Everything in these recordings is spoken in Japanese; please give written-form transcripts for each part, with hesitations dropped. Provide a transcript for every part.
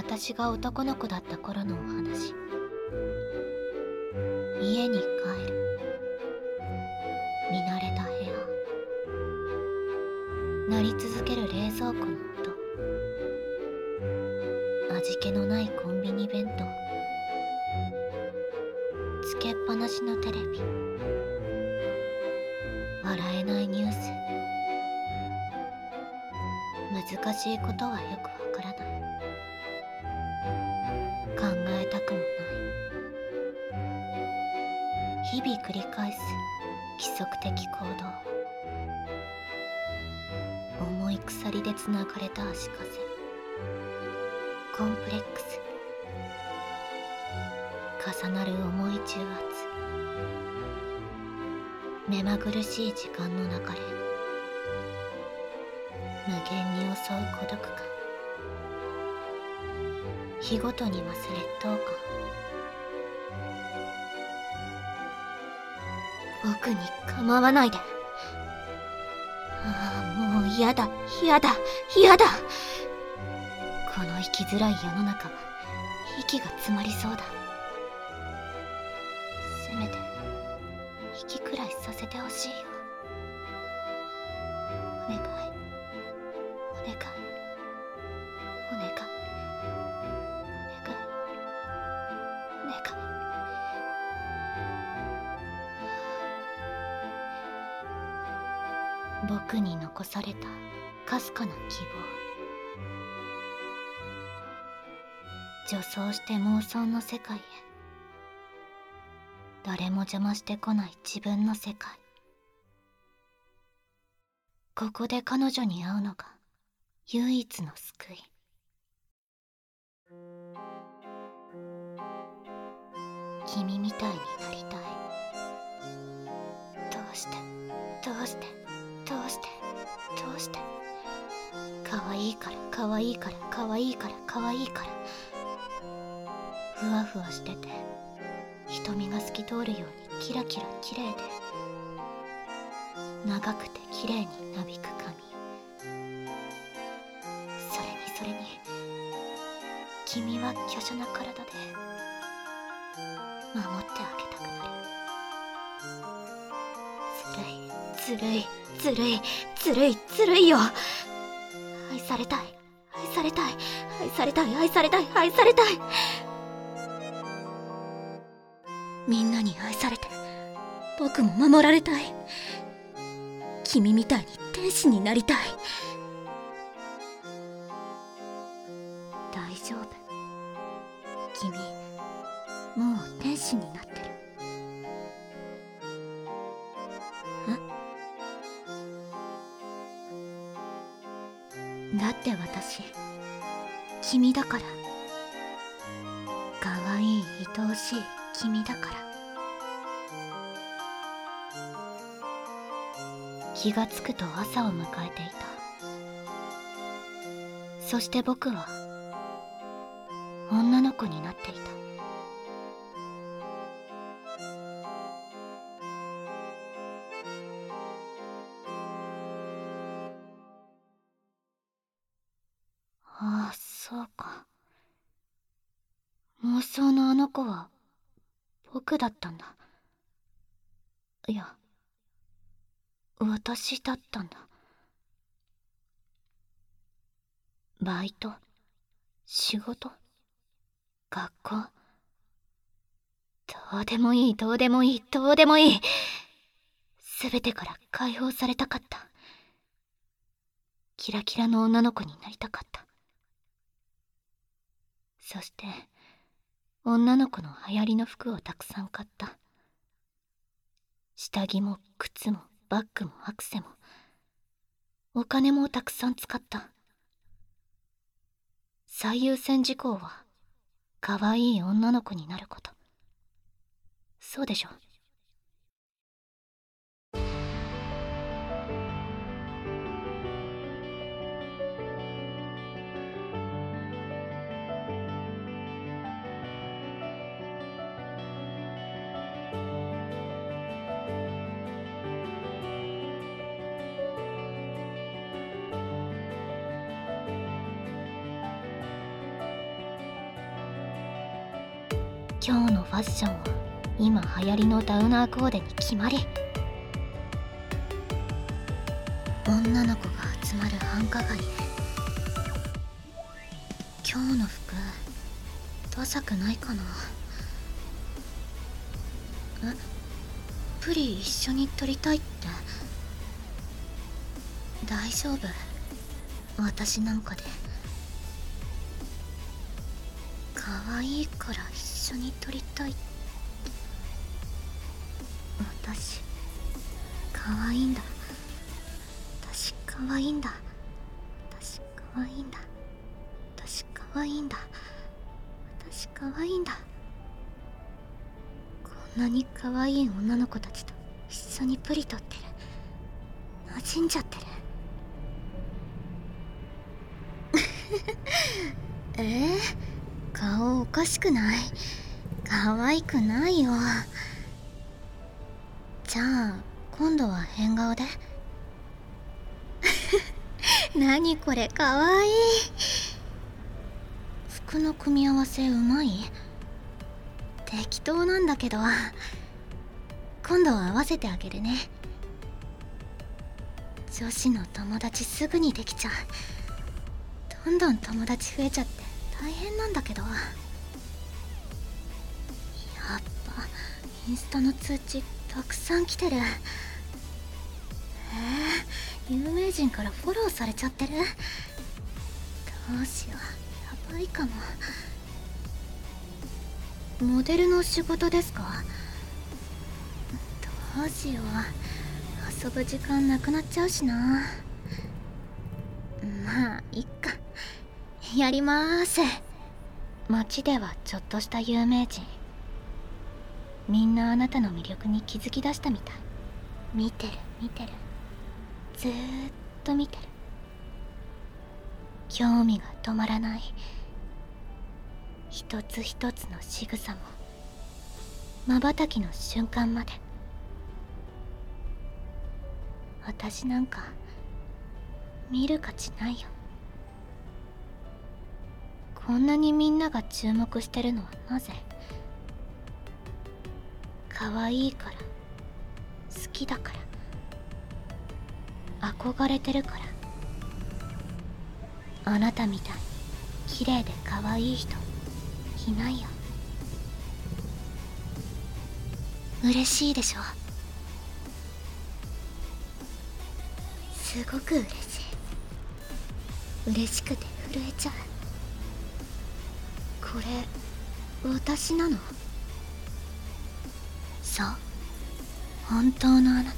私が男の子だった頃のお話。家に帰る。見慣れた部屋。鳴り続ける冷蔵庫の音。味気のないコンビニ弁当。つけっぱなしのテレビ。笑えないニュース。難しいことはよくわからない。考えたくもない。日々繰り返す規則的行動。重い鎖でつながれた足かせ。コンプレックス。重なる重い重圧。目まぐるしい時間の流れ。無限に襲う孤独感。日ごとに増す劣等感。僕に構わないで。ああ、もう嫌だ、嫌だ、嫌だ。この生きづらい世の中は息が詰まりそうだ。せめて息くらいさせてほしいよ。お願い、お願い、お願い、お願い、お願い。僕に残されたかすかな希望。女装して妄想の世界へ。誰も邪魔してこない自分の世界。ここで彼女に会うのが唯一の救い。君みたいになりたい。どうして、どうして、どうして、どうして。可愛いから、可愛いから、可愛いから、可愛いから。ふわふわしてて瞳が透き通るようにキラキラ綺麗で、長くて綺麗になびく髪。それに君は華奢な体で守ってあげたくなる。ずるいずるいずるいずるいよ。愛されたい、愛されたい、愛されたい、愛されたい、愛されたい。みんなに愛されて僕も守られたい。君みたいに天使になりたい。大丈夫、君もう天使になってる。だって私君だから。かわいい愛おしい君だから。気がつくと朝を迎えていた。そして僕は女の子になっていた。ああ、そうか。妄想のあの子は僕だったんだ。いや、私だったんだ。バイト、仕事、学校。どうでもいい、どうでもいい、どうでもいい。すべてから解放されたかった。キラキラの女の子になりたかった。そして女の子の流行りの服をたくさん買った。下着も靴もバッグもアクセもお金もたくさん使った。最優先事項は可愛い女の子になること。そうでしょ。 今日のファッションは今流行りのダウナーコーデに決まり。女の子が集まる繁華街へ。今日の服ダサくないかな。プリ一緒に撮りたいって。大丈夫、私なんかで。可愛いから一緒に撮りたいって。私可愛いんだ。私可愛いんだ。私可愛いんだ。私可愛いんだ。私可愛いんだ。こんなに可愛い女の子たちと一緒にプリ撮ってる。馴染んじゃってる。顔おかしくない？可愛くないよ。じゃあ今度は変顔で。何これ、かわいい。服の組み合わせうまい？適当なんだけど、今度は合わせてあげるね。女子の友達すぐにできちゃう。どんどん友達増えちゃって大変なんだけど。やっぱインスタの通知たくさん来てる。有名人からフォローされちゃってる。どうしよう、やばいかも。モデルの仕事ですか？どうしよう、遊ぶ時間なくなっちゃうしな。まあいっか、やりまーす。街ではちょっとした有名人。みんなあなたの魅力に気づき出したみたい。見てる見てる、ずーっと見てる。興味が止まらない。一つ一つの仕草も瞬きの瞬間まで。私なんか見る価値ないよ。こんなにみんなが注目してるのはなぜ？可愛いから、好きだから、憧れてるから。あなたみたいに綺麗で可愛い人いないよ。嬉しいでしょ？すごく嬉しい。嬉しくて震えちゃう。これ私なの？そう、本当のあなた。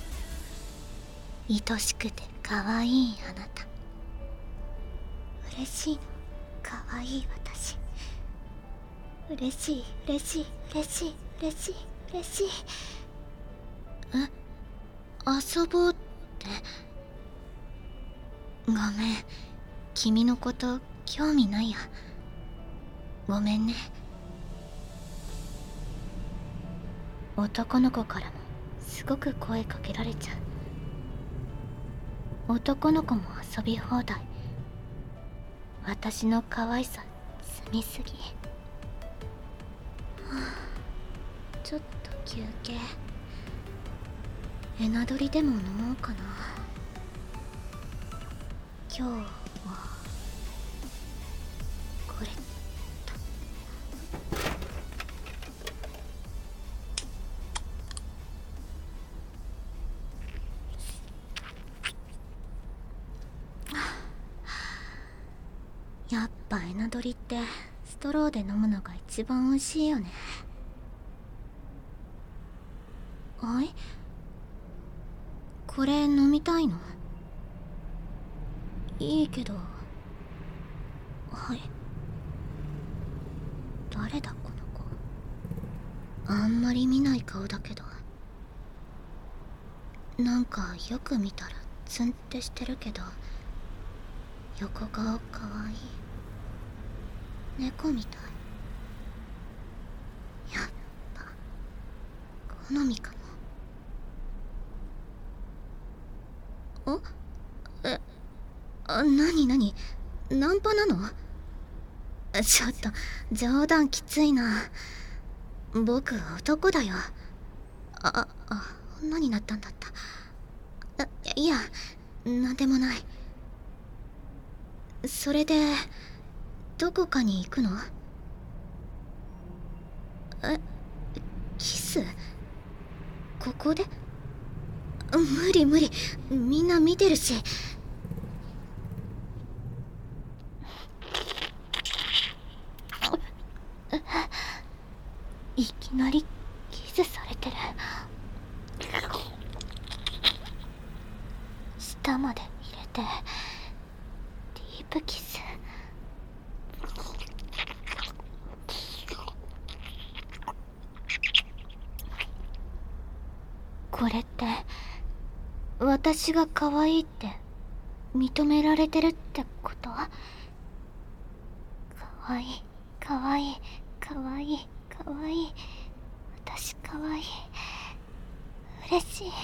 愛しくて可愛いあなた。嬉しいの、可愛い私。嬉しい嬉しい嬉しい嬉しい嬉しい。遊ぼうって。ごめん、君のこと興味ないや。ごめんね。男の子からもすごく声かけられちゃう。男の子も遊び放題。私の可愛さ積みすぎ。ちょっと休憩。エナドリでも飲もうかな。今日はこれと。やっぱエナドリってストローで飲むのが一番美味しいよね。はい？これ飲みたいの？いいけど。はい。誰だこの子。あんまり見ない顔だけど。なんかよく見たらツンってしてるけど、横顔かわいい。猫みたい。やっぱ好みかも。なになに、ナンパなの？ちょっと冗談きついな。 僕男だよ。女になったんだった。いや、なんでもない。それでどこかに行くの？キス？ここで？無理無理、みんな見てるし。いきなりキスされてる。舌まで入れてディープキス。これって私が可愛いって認められてるってこと？可愛い可愛い可愛い可愛い、私可愛い、嬉しい。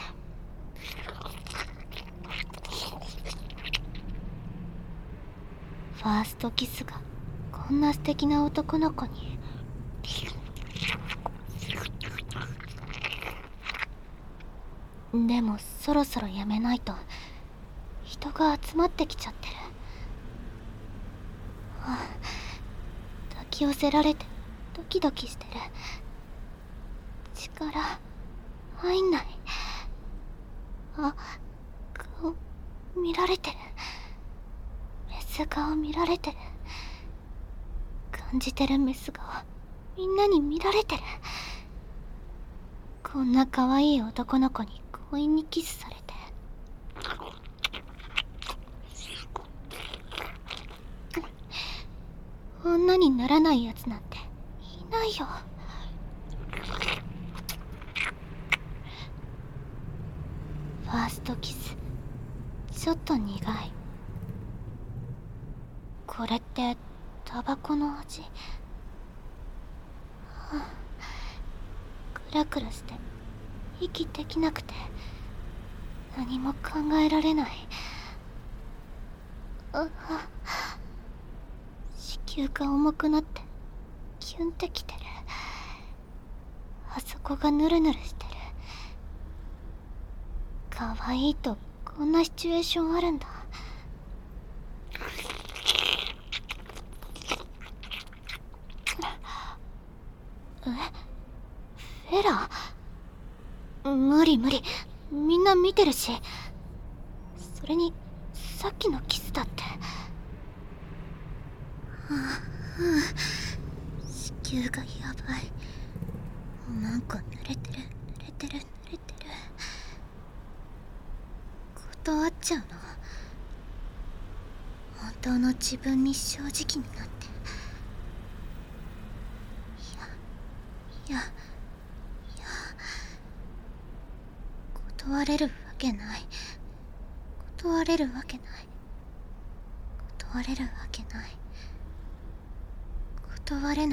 ファーストキスがこんな素敵な男の子に。でもそろそろやめないと人が集まってきちゃってる。抱き寄せられてドキドキしてる。力入んない。顔見られてる。メス顔見られてる。感じてるメス顔みんなに見られてる。こんな可愛い男の子に強引にキスされて。女にならないやつなんていないよ。ファーストキスちょっと苦い。これってタバコの味？クラクラして息できなくて何も考えられない。子宮が重くなってキュンってきてる。あそこがヌルヌルしてる。可愛いとこんなシチュエーションあるんだ。フェラ？無理無理、みんな見てるし。それにさっきのキスだって。子宮がやばい。なんか濡れてる濡れてる濡れてる。断っちゃうの？本当の自分に正直になって。いや断れるわけない。断れるわけない。断れるわけない。断れない。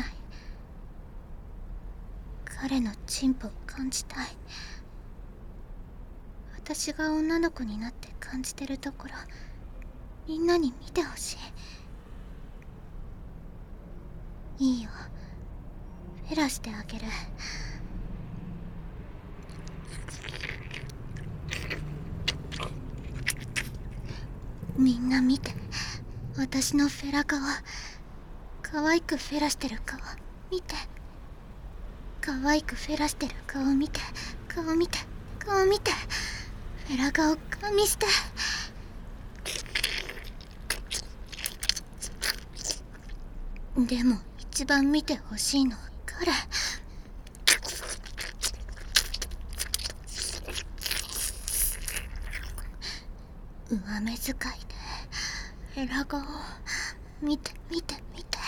彼のチンポを感じたい。私が女の子になって感じてるところみんなに見てほしい。いいよ、フェラしてあげる。みんな見て、私のフェラ顔。可愛くフェラしてる顔見て。可愛くフェラしてる顔見て。顔見て顔見て。フェラ顔ガン見して。でも一番見てほしいのは彼。上目遣いでフェラ顔見て見て見て。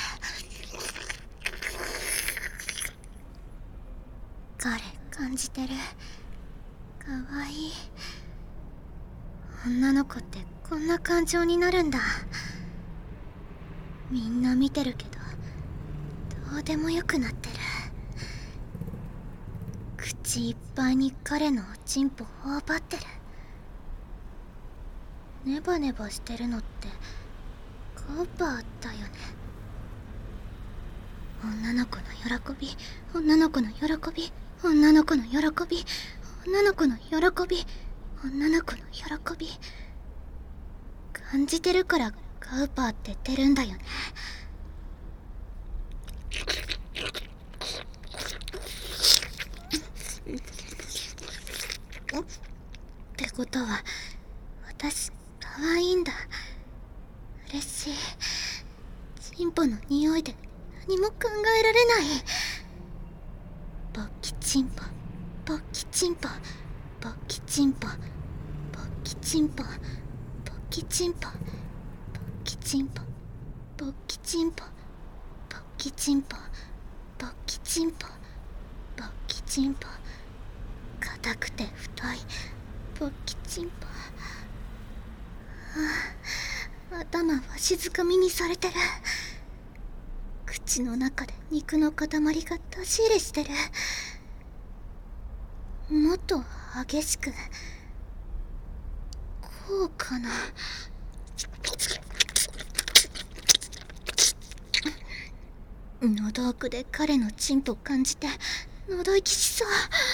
彼感じてる。かわいい。女の子ってこんな感情になるんだ。みんな見てるけどどうでもよくなってる。口いっぱいに彼のおちんぽ頬張ってる。ネバネバしてるのってカバーだよね。 女の子の喜び、女の子の喜び、女の子の喜び、女の子の喜び、女の子の喜び。感じてるからガウパーって出るんだよね。ってことは私可愛いんだ。嬉しい。チンポの匂いで何も考えられない。勃起チンポ、勃起チンポ、勃起チンポ、勃起チンポ、勃起チンポ、勃起チンポ、勃起チンポ、勃起チンポ、勃起チンポ、勃起チンポ、硬くて太い勃起チンポ。頭わしづかみにされてる。口の中で肉の塊が出し入れしてる。もっと激しく、こうかな。喉奥で彼のチンポ感じて喉息しそう。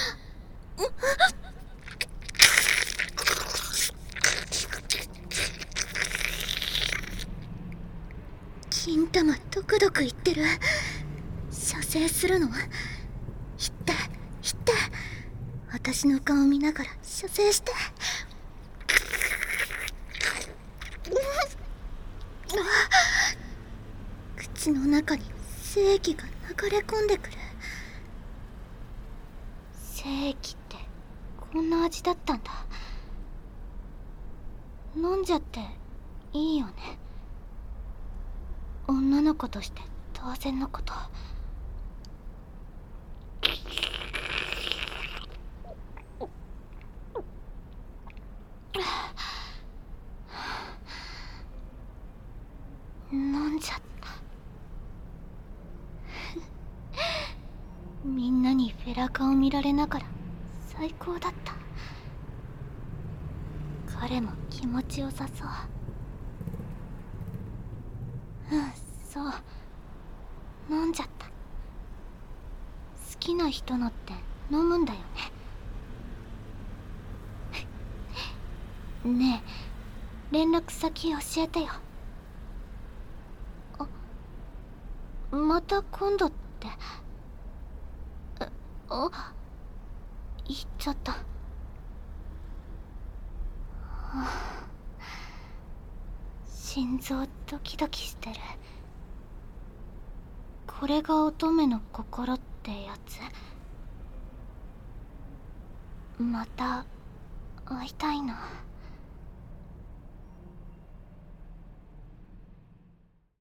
金玉ドクドクいってる。射精するの？言って言って。私の顔見ながら射精して。口の中に精液が流れ込んでくる。精液ってこんな味だったんだ。飲んじゃっていいよね。女の子として当然のこと。飲んじゃった。みんなにフェラカを見られながら最高だった。彼も気持ちよさそう。そう飲んじゃった。好きな人のって飲むんだよね。ねえ、連絡先教えてよ。また今度って。言っちゃった。心臓ドキドキしてる。これが乙女の心ってやつ。また会いたいな。